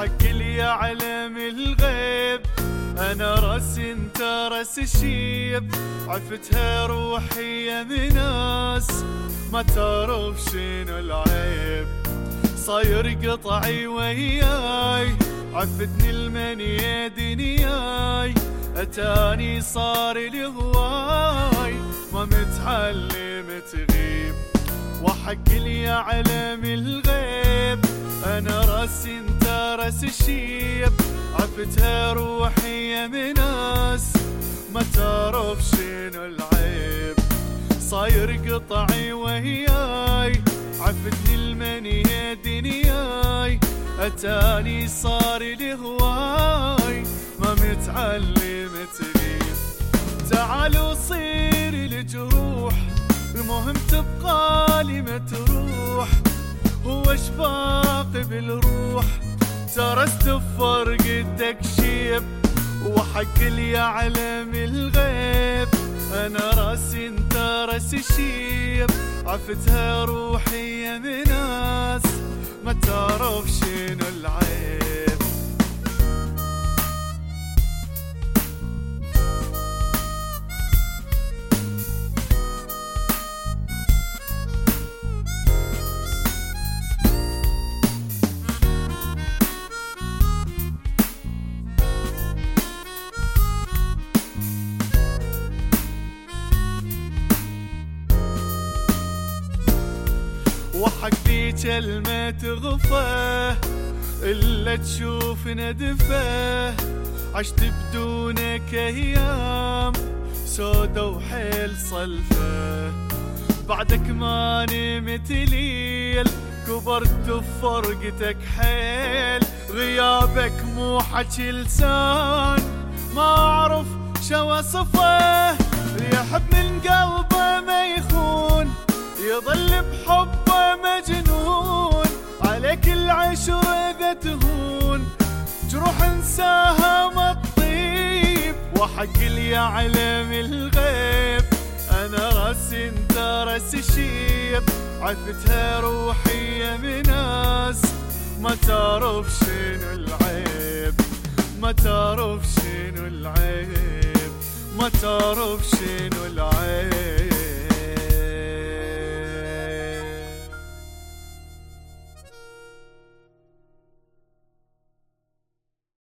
وحق اللي يعلم الغيب انا راسي انت راس الشيب. عفتها روحي يا مناس ما تعرف شنو العيب. صاير قطعي وياي عفتني المنية دنياي. اتاني صار الهواي ما متعلم تغيب. وحق اللي يعلم الغيب انا راسي انت راس الشيب. عفتها روحي يا مناس ما تعرف شنو العيب. صاير قطعي وياي عفتني المنية دنياي. اتاني صار الهواي ما متعلم تغيب. تعالوا صير الجروح المهم تبقى لي ما تروح. هو اش باقي بالروح ترى استفر قدك شيب. وحق اللي يعلم الغيب انا راسي انت راس الشيب. عفتها روحي يا مناس ما تعرف شنو العيب. وحق ذي كلمة غفاه إلا تشوف ندفاه. عشت بدونك أيام سودة وحيل صلفة. بعدك ما نمت ليل كبرت بفرقتك حيل. غيابك مو حكي لسان ما أعرف شو وصفه. يحب من قلبه ما يخون يظل بحبه مجنون. عليك العشرة إذا تهون جروح انساها ما تطيب. وحق اللي يعلم الغيب انا راسي انت راس الشيب. عفتها روحي يا مناس ما تعرف شنو العيب. ما تعرف شنو العيب. ما تعرف شنو العيب.